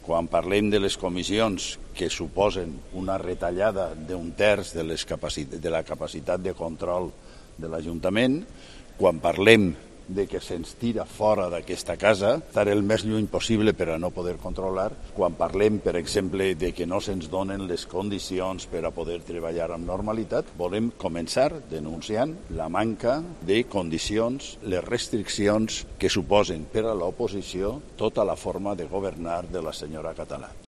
quan parlem de les comissions que suposen una retallada d'un terç de la capacitat de control de l'Ajuntament, quan parlem de que se'ns tira fora d'aquesta casa, estar el més lluny possible per a no poder controlar, quan parlem, per exemple, de que no se'ns donen les condicions per a poder treballar amb normalitat, volem començar denunciant la manca de condicions, les restriccions que suposen per a l'oposició tota la forma de governar de la senyora Català.